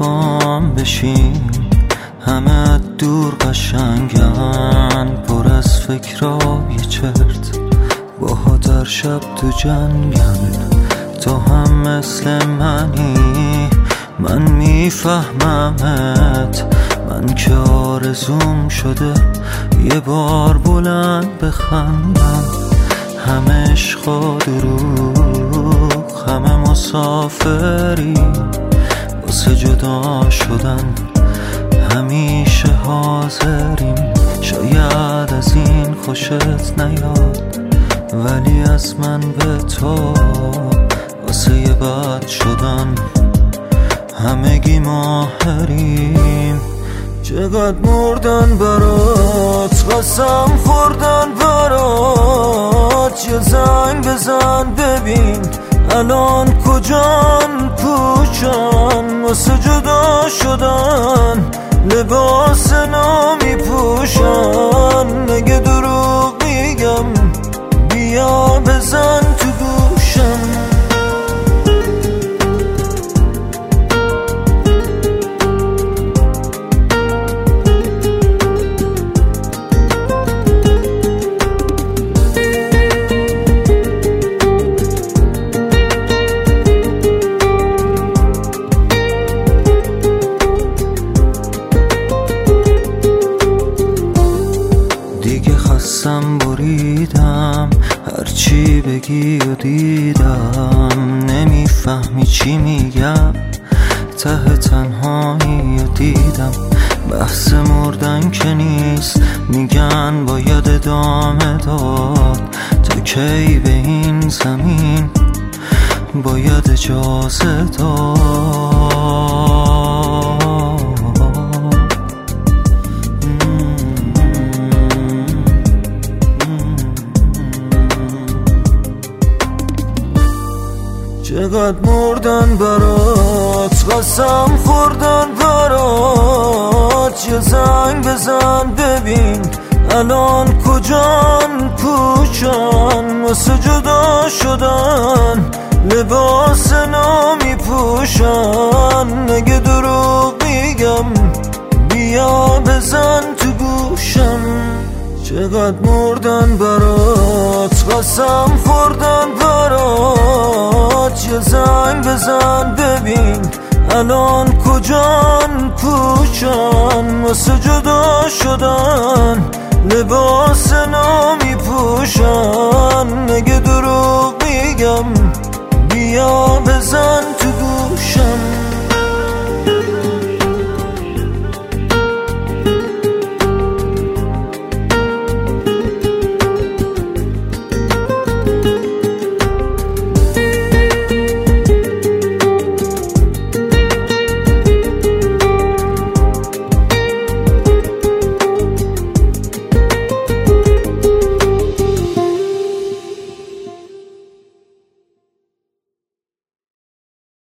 وفام بشین. همه دور قشنگن، پر از فکرای چرت، باها در شب تو جنگن. تو هم مثل منی، من میفهممت. من که آرزوم شده یه بار بلند بخندم. همه عشق و دروغ، همه مسافری واسه جدا شدن. همیشه حاضریم، شاید از این خوشت نیاد، ولی از من به تو واسه یه بد شدن همگی ماهریم. چقدر مردن برات، قسم خوردن برات. یه زنگ بزن ببین الان کجان، کوچان واسه جدا شدن. لباس نامی پوشن، نگه دروغ میگم، بیا بزن تو گوشم. دیگه خستم بریدم، هرچی بگی و دیدم. نمیفهمی چی میگم، ته تنهایی و دیدم. بحث مردن که نیست، میگن باید ادامه داد. تا کی به این زمین باید اجازه داد. چقدر مردن برات، قسم خوردن برات. یه زنگ بزن ببین الان کجان، کوچان واسه جدا شدن. لباس نامی پوشن، نگه دروغ میگم، بیا بزن تو گوشم. چقدر مردن برات، قسم خوردن برات. یه زنگ بزن ببین الان کجان، کوچان واسه جدا شدن. لباس نامی پوشن، نگه دروغ میگم،